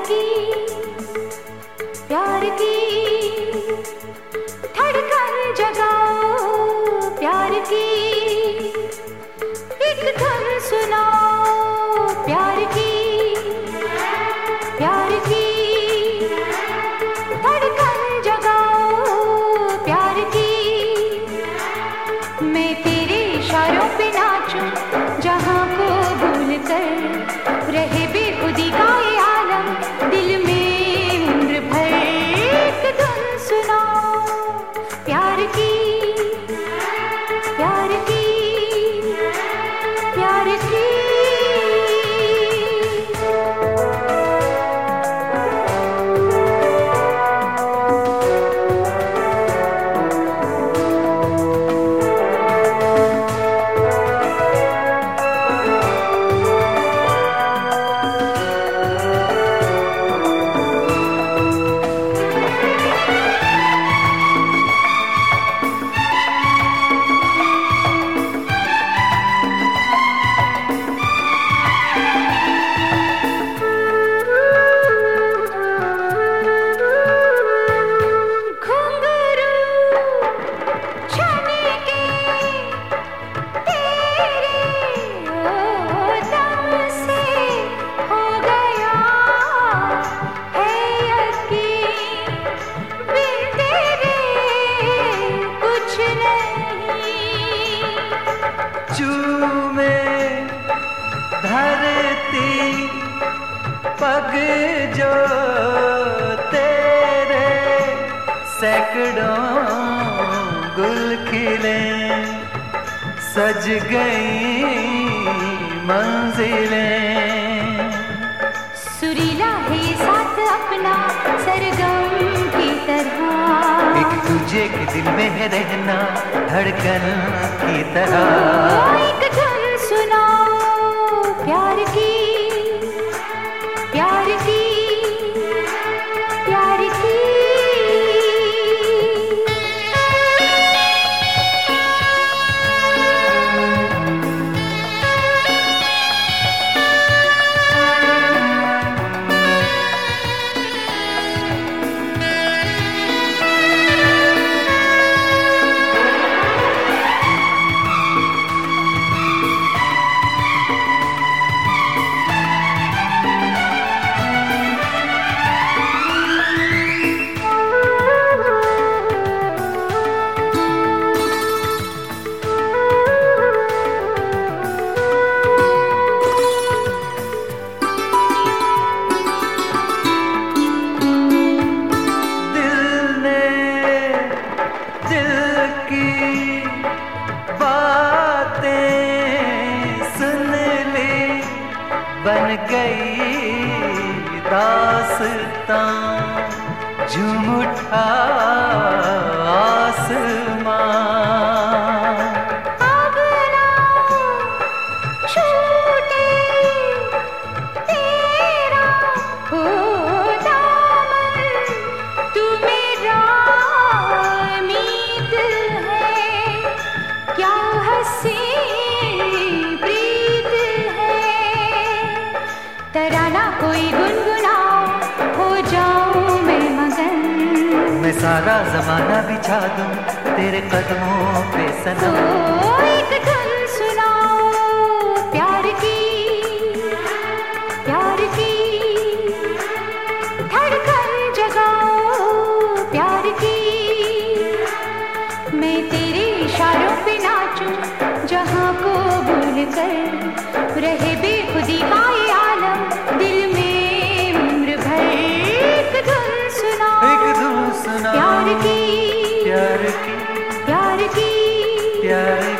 की प्यार की धड़कन जगाओ, प्यार की एक धुन सुनाओ, प्यार की धड़कन जगाओ, प्यार की मैं तेरे इशारों पे नाचूं, जहां को भूल कर रहे बेखुदी का ये आलम, दिल में उम्र भर एक धुन सुनाओ, प्यार की प्यार की प्यार की। चूमे धरती पग जो तेरे, सैकड़ों गुल खिले, सज गई मंजिलें। सुरीला है साथ अपना सरगम की तरह, एक तुझे के दिल में है रहना धड़कन की तरह। एक धुन सुनाओ, प्यार की प्यार की प्यार की। बन गई दास्तां, झूम उठा आसमां। अब ना छूटे तेरा हो दामन, तू मेरा मीत है, क्या हंसी तराना कोई गुनगुनाओ, हो जाऊं मैं मगन। मैं सारा जमाना बिछा दूं तेरे कदमों पे सनम। एक धुन सुनाओ, प्यार की धड़कन जगाओ, प्यार की मैं तेरे इशारों पे नाचूं, जहां को भूल कर रहे बेखुदी का ये आलम, दिल में उम्र भर एक धुन सुनाओ, एक धुन सुनाओ, प्यार की प्यार की प्यार की प्यार